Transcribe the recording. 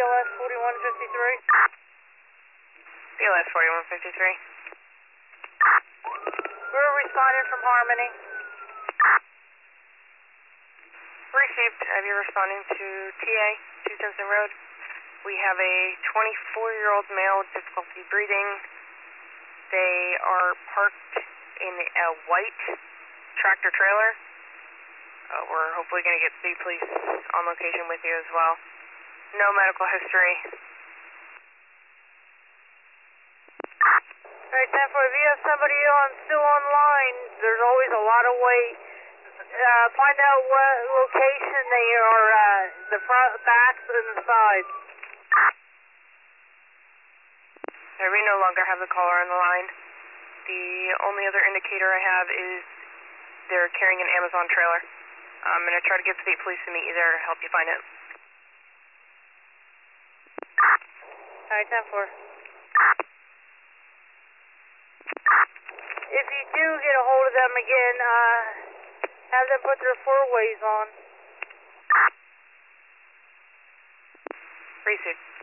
BLS 4153. BLS 4153. We're responding from Harmony. Received. You're responding to TA, 2 Simpson Road. We have a 24-year-old male with difficulty breathing. They are parked in a white tractor trailer. We're hopefully going to get state police on location with you as well. No medical history. Alright, 10-4, if you have somebody still online, there's always a lot of wait. Find out what location they are at, the front, backs, and the sides. We no longer have the caller on the line. The only other indicator I have is they're carrying an Amazon trailer. I'm going to try to get state police to meet you there to help you find it. Alright, 10-4. If you do get a hold of them again, have them put their four-ways on. Received.